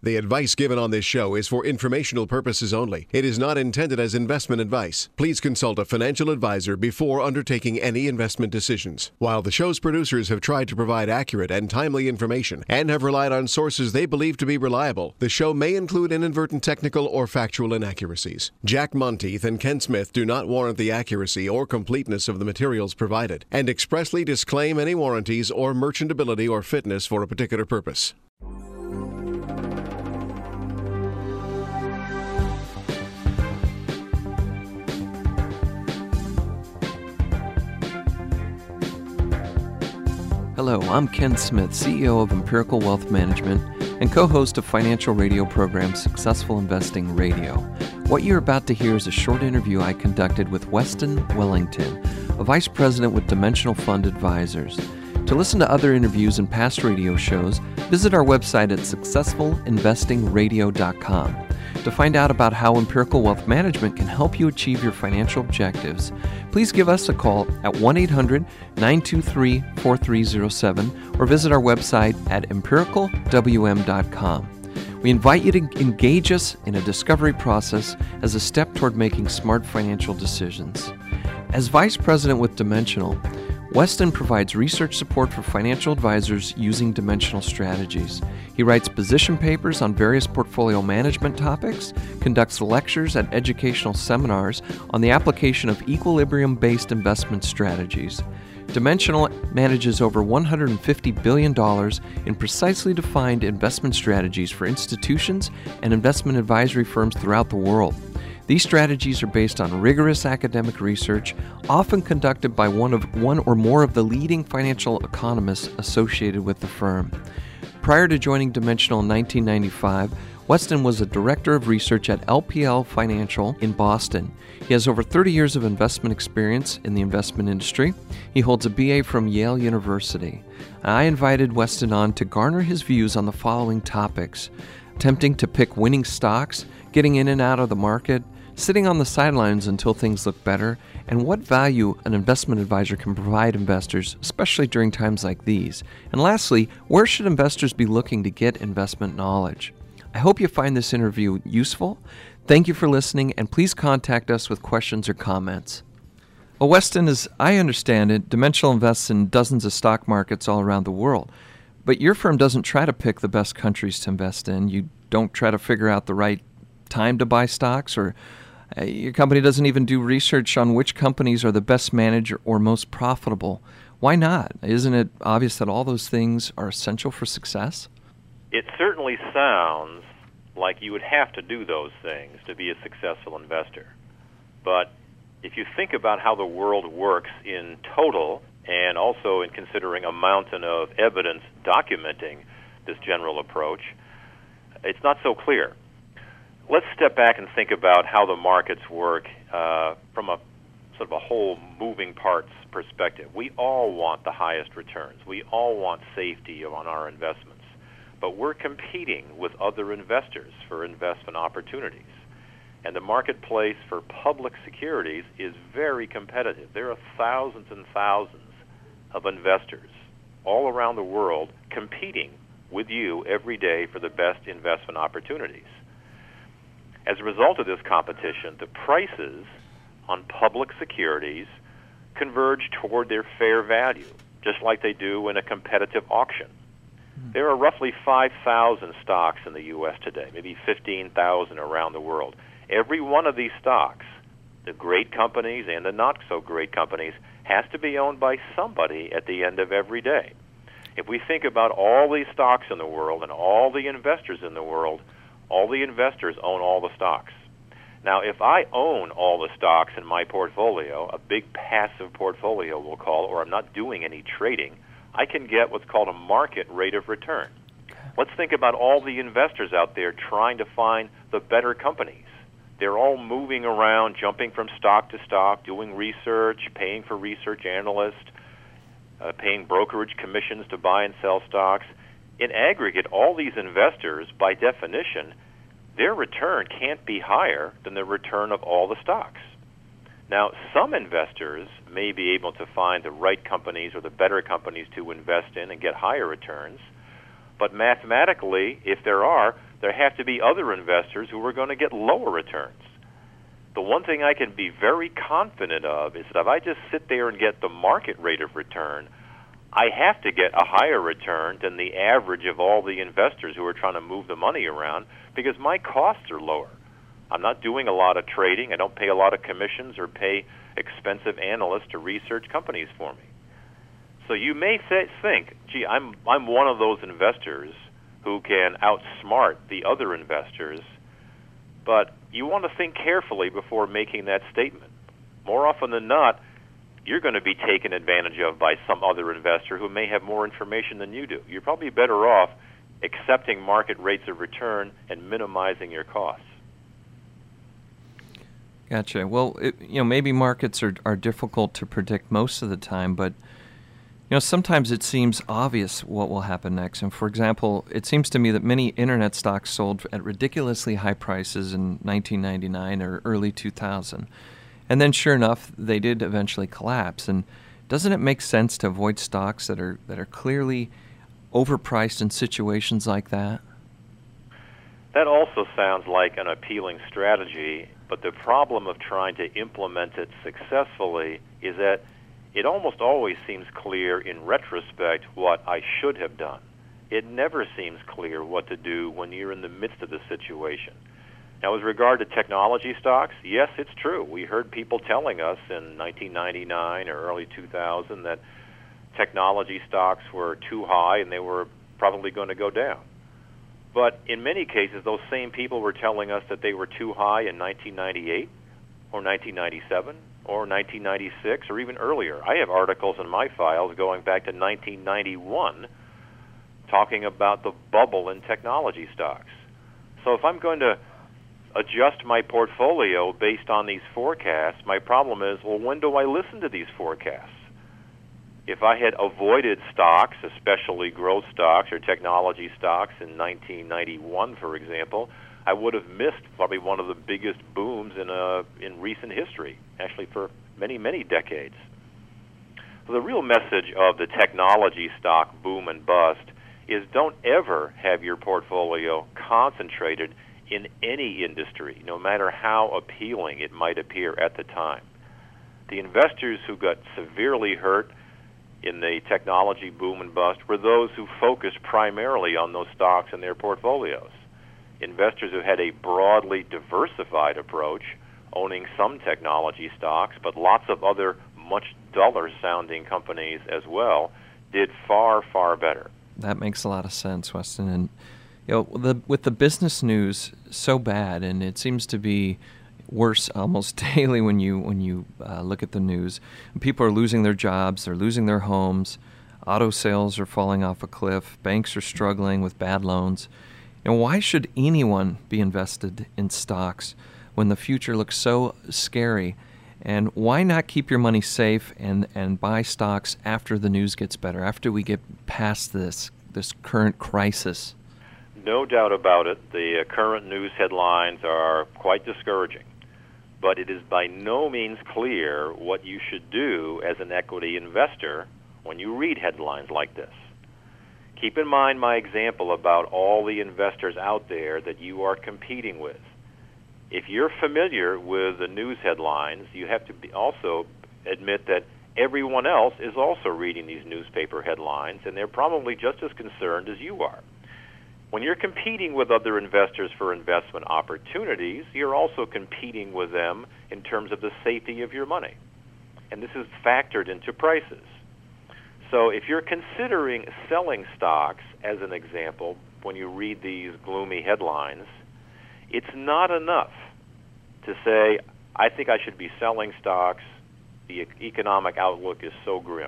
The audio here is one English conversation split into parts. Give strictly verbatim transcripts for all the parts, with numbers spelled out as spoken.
The advice given on this show is for informational purposes only. It is not intended as investment advice. Please consult a financial advisor before undertaking any investment decisions. While the show's producers have tried to provide accurate and timely information and have relied on sources they believe to be reliable, the show may include inadvertent technical or factual inaccuracies. Jack Monteith and Ken Smith do not warrant the accuracy or completeness of the materials provided and expressly disclaim any warranties or merchantability or fitness for a particular purpose. Hello, I'm Ken Smith, C E O of Empirical Wealth Management and co-host of financial radio program Successful Investing Radio. What you're about to hear is a short interview I conducted with Weston Wellington, a vice president with Dimensional Fund Advisors. To listen to other interviews and past radio shows, visit our website at successful investing radio dot com. To find out about how Empirical Wealth Management can help you achieve your financial objectives, please give us a call at one eight hundred nine two three four three zero seven or visit our website at empirical w m dot com. We invite you to engage us in a discovery process as a step toward making smart financial decisions. As Vice President with Dimensional, Weston provides research support for financial advisors using dimensional strategies. He writes position papers on various portfolio management topics, conducts lectures at educational seminars on the application of equilibrium-based investment strategies. Dimensional manages over one hundred fifty billion dollars in precisely defined investment strategies for institutions and investment advisory firms throughout the world. These strategies are based on rigorous academic research, often conducted by one of one or more of the leading financial economists associated with the firm. Prior to joining Dimensional in nineteen ninety-five, Weston was a director of research at L P L Financial in Boston. He has over thirty years of investment experience in the investment industry. He holds a B A from Yale University. I invited Weston on to garner his views on the following topics: attempting to pick winning stocks, getting in and out of the market, sitting on the sidelines until things look better, and what value an investment advisor can provide investors, especially during times like these. And lastly, where should investors be looking to get investment knowledge? I hope you find this interview useful. Thank you for listening, and please contact us with questions or comments. Well, Weston, as I understand it, Dimensional invests in dozens of stock markets all around the world. But your firm doesn't try to pick the best countries to invest in. You don't try to figure out the right time to buy stocks, or uh, your company doesn't even do research on which companies are the best managed or most profitable. Why not? Isn't it obvious that all those things are essential for success? It certainly sounds like you would have to do those things to be a successful investor. But if you think about how the world works in total, and also in considering a mountain of evidence documenting this general approach, it's not so clear. Let's step back and think about how the markets work uh, from a sort of a whole moving parts perspective. We all want the highest returns. We all want safety on our investments. But we're competing with other investors for investment opportunities. And the marketplace for public securities is very competitive. There are thousands and thousands of investors all around the world competing with you every day for the best investment opportunities. As a result of this competition, the prices on public securities converge toward their fair value, just like they do in a competitive auction. There are roughly five thousand stocks in the U S today, maybe fifteen thousand around the world. Every one of these stocks, the great companies and the not-so-great companies, has to be owned by somebody at the end of every day. If we think about all these stocks in the world and all the investors in the world, all the investors own all the stocks. Now, if I own all the stocks in my portfolio, a big passive portfolio we'll call, or I'm not doing any trading, I can get what's called a market rate of return. Let's think about all the investors out there trying to find the better companies. They're all moving around, jumping from stock to stock, doing research, paying for research analysts, uh, paying brokerage commissions to buy and sell stocks. In aggregate, all these investors, by definition, their return can't be higher than the return of all the stocks. Now, some investors may be able to find the right companies or the better companies to invest in and get higher returns, but mathematically, if there are, there to be other investors who are going to get lower returns. The one thing I can be very confident of is that if I just sit there and get the market rate of return, I have to get a higher return than the average of all the investors who are trying to move the money around because my costs are lower. I'm not doing a lot of trading. I don't pay a lot of commissions or pay expensive analysts to research companies for me. So you may th- think, gee, I'm I'm one of those investors who can outsmart the other investors, but you want to think carefully before making that statement. More often than not, you're going to be taken advantage of by some other investor who may have more information than you do. You're probably better off accepting market rates of return and minimizing your costs. Gotcha. Well, it, you know, maybe markets are, are difficult to predict most of the time, but you know, sometimes it seems obvious what will happen next. And for example, it seems to me that many internet stocks sold at ridiculously high prices in nineteen ninety-nine or early two thousand. And then sure enough, they did eventually collapse. And doesn't it make sense to avoid stocks that are that are clearly overpriced in situations like that? That also sounds like an appealing strategy, but the problem of trying to implement it successfully is that it almost always seems clear in retrospect what I should have done. It never seems clear what to do when you're in the midst of the situation. Now, with regard to technology stocks, yes, it's true. We heard people telling us in nineteen ninety-nine or early two thousand that technology stocks were too high and they were probably going to go down. But in many cases, those same people were telling us that they were too high in nineteen ninety-eight or nineteen ninety-seven or nineteen ninety-six or even earlier. I have articles in my files going back to nineteen ninety-one talking about the bubble in technology stocks. So if I'm going to adjust my portfolio based on these forecasts, my problem is, well, when do I listen to these forecasts? If I had avoided stocks, especially growth stocks or technology stocks in nineteen ninety-one, for example, I would have missed probably one of the biggest booms in uh, in recent history, actually for many, many decades. So the real message of the technology stock boom and bust is don't ever have your portfolio concentrated in any industry, no matter how appealing it might appear at the time. The investors who got severely hurt in the technology boom and bust were those who focused primarily on those stocks in their portfolios. Investors who had a broadly diversified approach, owning some technology stocks, but lots of other much duller-sounding companies as well, did far, far better. That makes a lot of sense, Weston. And you know, the, with the business news so bad, and it seems to be worse almost daily when you when you uh, look at the news. People are losing their jobs, they're losing their homes, auto sales are falling off a cliff, banks are struggling with bad loans. And why should anyone be invested in stocks when the future looks so scary? And why not keep your money safe and, and buy stocks after the news gets better, after we get past this this current crisis? No doubt about it. The uh, current news headlines are quite discouraging. But it is by no means clear what you should do as an equity investor when you read headlines like this. Keep in mind my example about all the investors out there that you are competing with. If you're familiar with the news headlines, you have to be also admit that everyone else is also reading these newspaper headlines, and they're probably just as concerned as you are. When you're competing with other investors for investment opportunities, you're also competing with them in terms of the safety of your money. And this is factored into prices. So if you're considering selling stocks, as an example, when you read these gloomy headlines, it's not enough to say, I think I should be selling stocks, the economic outlook is so grim.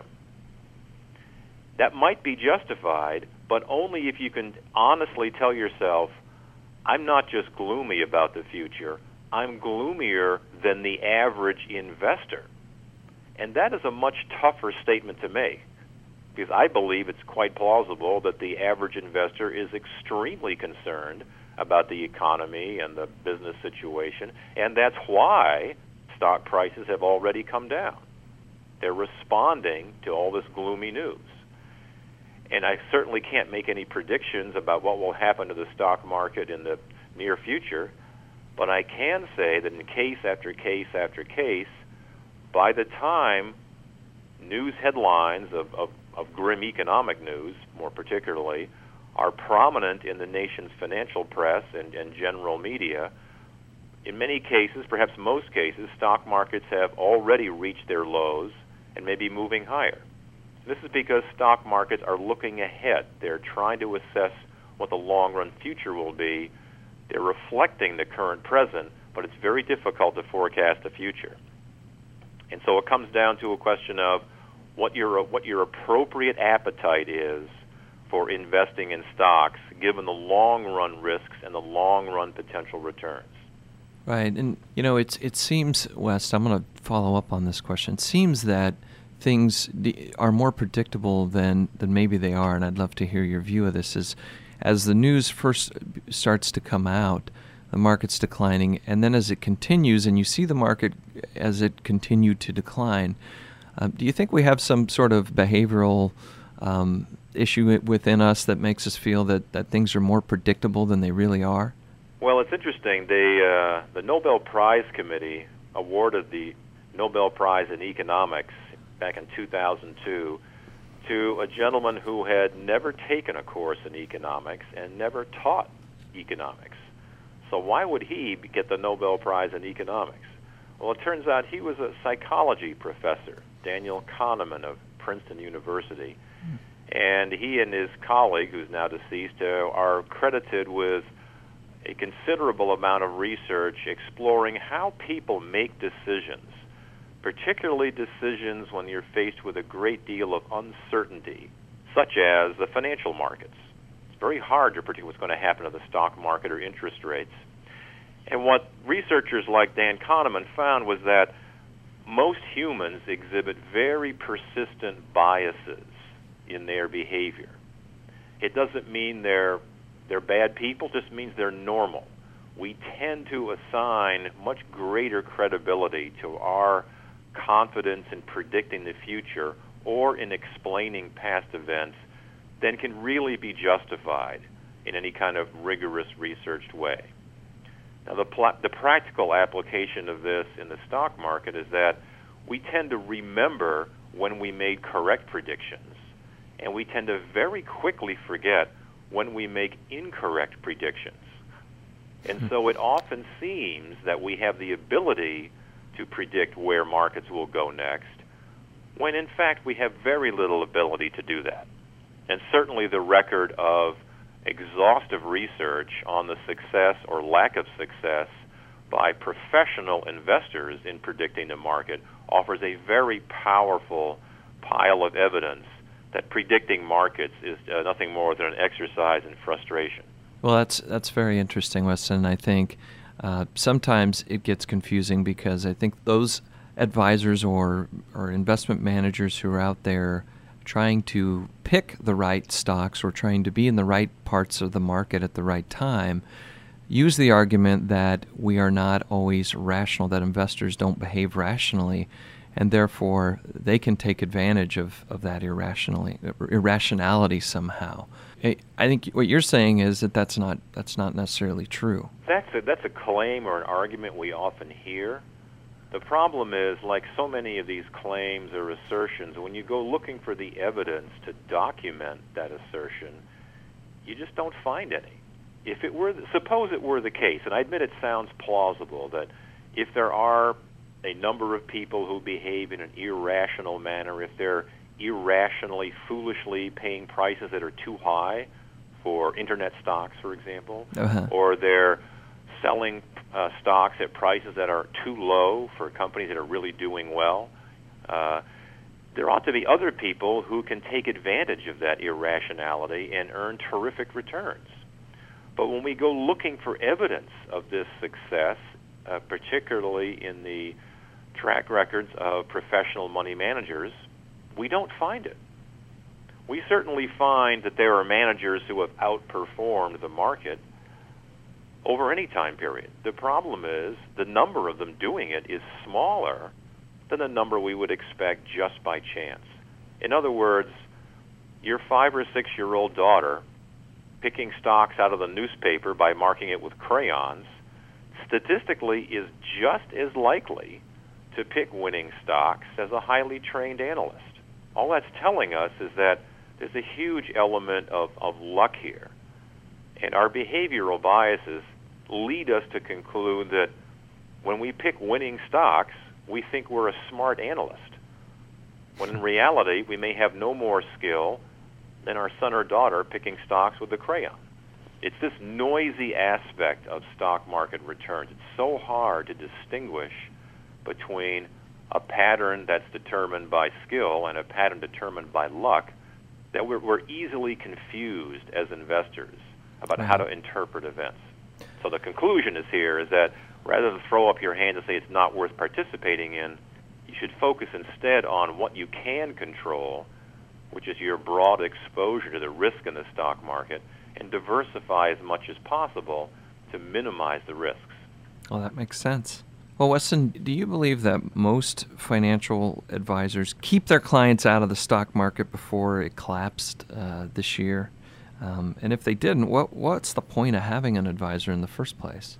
That might be justified, but only if you can honestly tell yourself, I'm not just gloomy about the future, I'm gloomier than the average investor. And that is a much tougher statement to make, because I believe it's quite plausible that the average investor is extremely concerned about the economy and the business situation, and that's why stock prices have already come down. They're responding to all this gloomy news. And I certainly can't make any predictions about what will happen to the stock market in the near future, but I can say that in case after case after case, by the time news headlines of, of, of grim economic news, more particularly, are prominent in the nation's financial press and, and general media, in many cases, perhaps most cases, stock markets have already reached their lows and may be moving higher. This is because stock markets are looking ahead. They're trying to assess what the long-run future will be. They're reflecting the current present, but it's very difficult to forecast the future. And so it comes down to a question of what your what your appropriate appetite is for investing in stocks, given the long-run risks and the long-run potential returns. Right, and you know, it's it seems, Wes, I'm going to follow up on this question. It seems that things are more predictable than, than maybe they are, and I'd love to hear your view of this. Is as the news first starts to come out, the market's declining, and then as it continues, and you see the market as it continued to decline, uh, do you think we have some sort of behavioral um, issue within us that makes us feel that, that things are more predictable than they really are? Well, it's interesting. The, uh, the Nobel Prize Committee awarded the Nobel Prize in Economics back in two thousand two to a gentleman who had never taken a course in economics and never taught economics. So why would he get the Nobel Prize in economics? Well, it turns out he was a psychology professor, Daniel Kahneman of Princeton University, and he and his colleague, who's now deceased, uh, are credited with a considerable amount of research exploring how people make decisions, particularly decisions when you're faced with a great deal of uncertainty, such as the financial markets. It's very hard to predict what's going to happen to the stock market or interest rates. And what researchers like Dan Kahneman found was that most humans exhibit very persistent biases in their behavior. It doesn't mean they're they're bad people, just means they're normal. We tend to assign much greater credibility to our confidence in predicting the future or in explaining past events than can really be justified in any kind of rigorous researched way. Now, the, pl- the practical application of this in the stock market is that we tend to remember when we made correct predictions, and we tend to very quickly forget when we make incorrect predictions. And so it often seems that we have the ability to predict where markets will go next, when in fact we have very little ability to do that. And certainly the record of exhaustive research on the success or lack of success by professional investors in predicting the market offers a very powerful pile of evidence that predicting markets is uh, nothing more than an exercise in frustration. Well, that's that's very interesting, Weston. I think uh, sometimes it gets confusing because I think those advisors or, or investment managers who are out there trying to pick the right stocks or trying to be in the right parts of the market at the right time use the argument that we are not always rational, that investors don't behave rationally, and therefore they can take advantage of, of that irrationally, irrationality somehow. I think what you're saying is that that's not that's not necessarily true. That's a, that's a claim or an argument we often hear. The problem is, like so many of these claims or assertions, when you go looking for the evidence to document that assertion, you just don't find any. If it were, suppose it were the case, and I admit it sounds plausible, that if there are a number of people who behave in an irrational manner, if they're irrationally, foolishly paying prices that are too high for internet stocks, for example, uh-huh. or they're selling uh, stocks at prices that are too low for companies that are really doing well, uh, there ought to be other people who can take advantage of that irrationality and earn terrific returns. But when we go looking for evidence of this success, uh, particularly in the track records of professional money managers, we don't find it. We certainly find that there are managers who have outperformed the market over any time period. The problem is the number of them doing it is smaller than the number we would expect just by chance. In other words, your five or six-year-old daughter picking stocks out of the newspaper by marking it with crayons statistically is just as likely to pick winning stocks as a highly trained analyst. All that's telling us is that there's a huge element of, of luck here. And our behavioral biases lead us to conclude that when we pick winning stocks, we think we're a smart analyst, when in reality we may have no more skill than our son or daughter picking stocks with a crayon. It's this noisy aspect of stock market returns. It's so hard to distinguish between a pattern that's determined by skill and a pattern determined by luck that we're, we're easily confused as investors about Right. how to interpret events. So the conclusion is here is that rather than throw up your hand and say it's not worth participating in, you should focus instead on what you can control, which is your broad exposure to the risk in the stock market, and diversify as much as possible to minimize the risks. Well, that makes sense. Well, Weston, do you believe that most financial advisors keep their clients out of the stock market before it collapsed uh, this year? Um, and if they didn't, what what's the point of having an advisor in the first place?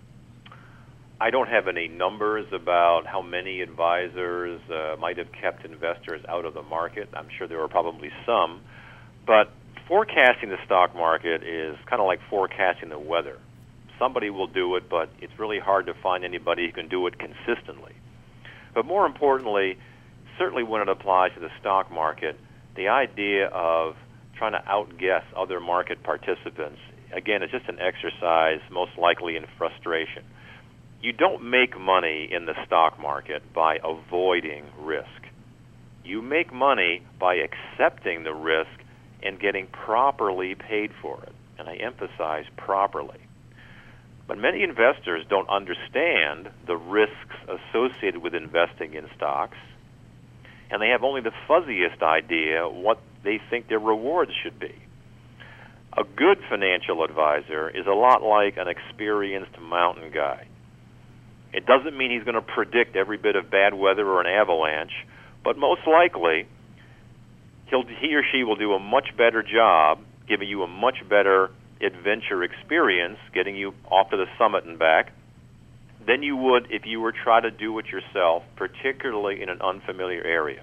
I don't have any numbers about how many advisors uh, might have kept investors out of the market. I'm sure there were probably some. But forecasting the stock market is kind of like forecasting the weather. Somebody will do it, but it's really hard to find anybody who can do it consistently. But more importantly, certainly when it applies to the stock market, the idea of trying to outguess other market participants, again, is just an exercise most likely in frustration. You don't make money in the stock market by avoiding risk. You make money by accepting the risk and getting properly paid for it. And I emphasize properly. But many investors don't understand the risks associated with investing in stocks, and they have only the fuzziest idea what they think their rewards should be. A good financial advisor is a lot like an experienced mountain guide. It doesn't mean he's going to predict every bit of bad weather or an avalanche, but most likely he'll, he or she will do a much better job giving you a much better adventure experience, getting you off to the summit and back, than you would if you were trying to do it yourself, particularly in an unfamiliar area.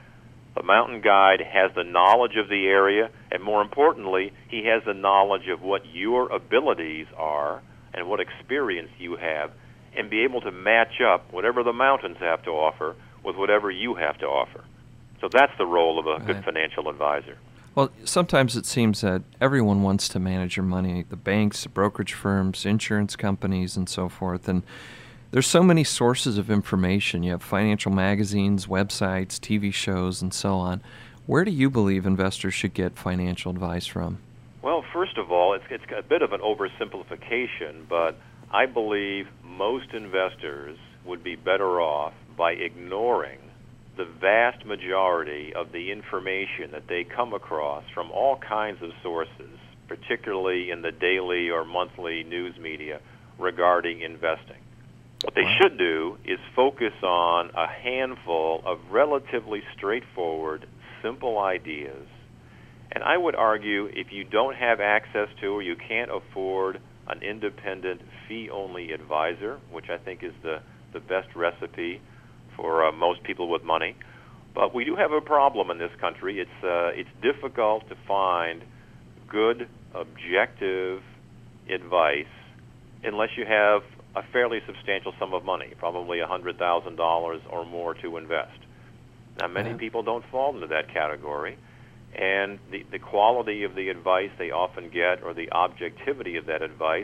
The mountain guide has the knowledge of the area, and more importantly, he has the knowledge of what your abilities are and what experience you have, and be able to match up whatever the mountains have to offer with whatever you have to offer. So that's the role of a Right. good financial advisor. Well, sometimes it seems that everyone wants to manage your money, the banks, the brokerage firms, insurance companies, and so forth. And there's so many sources of information. You have financial magazines, websites, T V shows, and so on. Where do you believe investors should get financial advice from? Well, first of all, it's, it's a bit of an oversimplification, but I believe most investors would be better off by ignoring the vast majority of the information that they come across from all kinds of sources, particularly in the daily or monthly news media regarding investing. What they Wow. should do is focus on a handful of relatively straightforward, simple ideas. And I would argue if you don't have access to or you can't afford an independent fee-only advisor, which I think is the, the best recipe for uh, most people with money. But we do have a problem in this country. It's uh, it's difficult to find good, objective advice unless you have a fairly substantial sum of money, probably one hundred thousand dollars or more to invest. Now, many Yeah. people don't fall into that category, and the, the quality of the advice they often get or the objectivity of that advice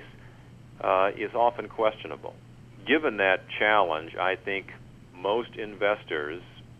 uh, is often questionable. Given that challenge, I think most investors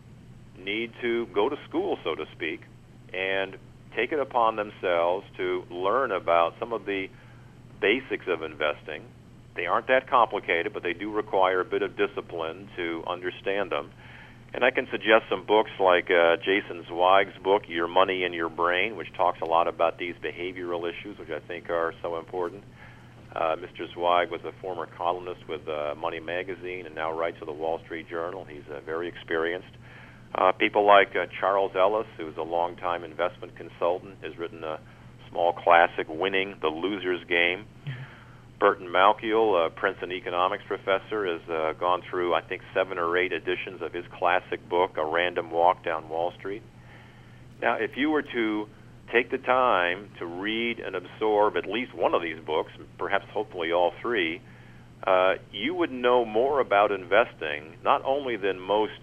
need to go to school, so to speak, and take it upon themselves to learn about some of the basics of investing. They aren't that complicated, but they do require a bit of discipline to understand them. And I can suggest some books like uh, Jason Zweig's book, Your Money in Your Brain, which talks a lot about these behavioral issues, which I think are so important. Uh, Mister Zweig was a former columnist with uh, Money Magazine and now writes for the Wall Street Journal. He's uh, very experienced. Uh, people like uh, Charles Ellis, who's a longtime investment consultant, has written a small classic, Winning the Loser's Game. Burton Malkiel, a Princeton economics professor, has uh, gone through, I think, seven or eight editions of his classic book, A Random Walk Down Wall Street. Now, if you were to take the time to read and absorb at least one of these books, perhaps hopefully all three, uh, you would know more about investing, not only than most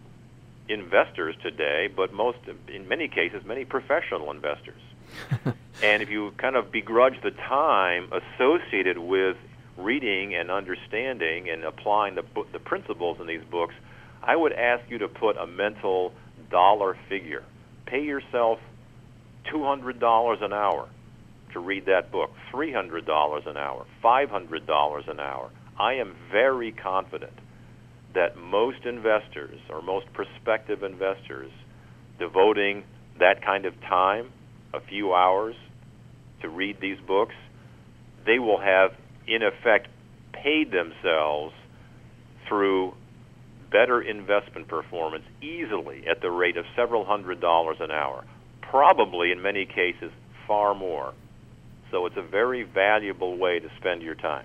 investors today, but most, in many cases, many professional investors. And if you kind of begrudge the time associated with reading and understanding and applying the bo- the principles in these books, I would ask you to put a mental dollar figure. Pay yourself two hundred dollars an hour to read that book, three hundred dollars an hour, five hundred dollars an hour. I am very confident that most investors or most prospective investors devoting that kind of time, a few hours, to read these books, they will have, in effect, paid themselves through better investment performance easily at the rate of several hundred dollars an hour, probably in many cases far more. So it's a very valuable way to spend your time.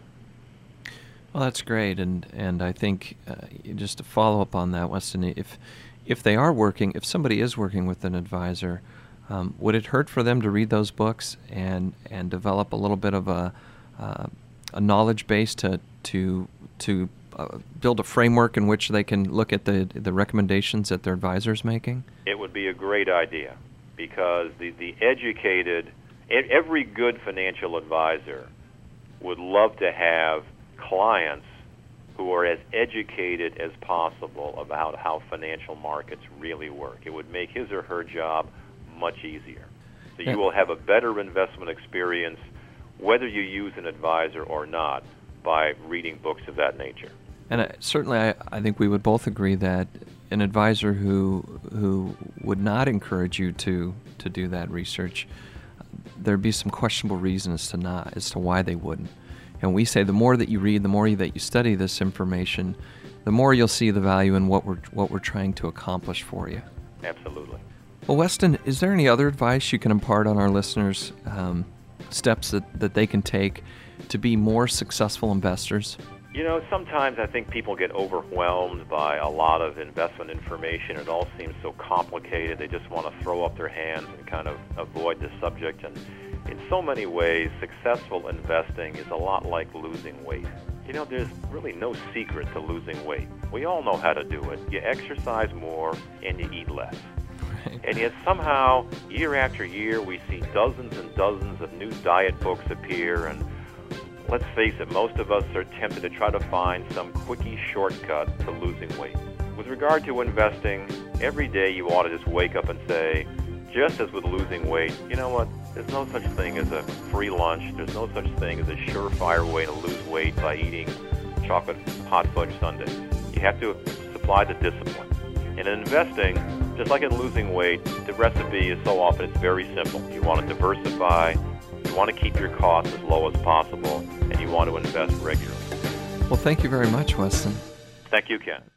Well, that's great, and and I think uh, just to follow up on that, Weston, if if they are working, if somebody is working with an advisor, um, would it hurt for them to read those books and and develop a little bit of a uh, a knowledge base to to to uh, build a framework in which they can look at the the recommendations that their advisor's making? It would be a great idea, because the the educated, every good financial advisor would love to have clients who are as educated as possible about how financial markets really work. It would make his or her job much easier. So you will have a better investment experience whether you use an advisor or not by reading books of that nature. And uh, certainly I, I think we would both agree that an advisor who who would not encourage you to, to do that research, there'd be some questionable reasons to not, as to why they wouldn't. And we say the more that you read, the more that you study this information, the more you'll see the value in what we're what we're trying to accomplish for you. Absolutely. Well, Weston, is there any other advice you can impart on our listeners, um, steps that, that they can take to be more successful investors? You know, sometimes I think people get overwhelmed by a lot of investment information. It all seems so complicated. They just want to throw up their hands and kind of avoid the subject. And in so many ways, successful investing is a lot like losing weight. You know, there's really no secret to losing weight. We all know how to do it. You exercise more and you eat less. Right. And yet somehow, year after year, we see dozens and dozens of new diet books appear, and let's face it, most of us are tempted to try to find some quickie shortcut to losing weight. With regard to investing, every day you ought to just wake up and say, just as with losing weight, you know what, there's no such thing as a free lunch. There's no such thing as a surefire way to lose weight by eating chocolate hot fudge sundaes. You have to supply the discipline. And in investing, just like in losing weight, the recipe is so often it's very simple. You want to diversify, you want to keep your costs as low as possible, and you want to invest regularly. Well, thank you very much, Weston. Thank you, Ken.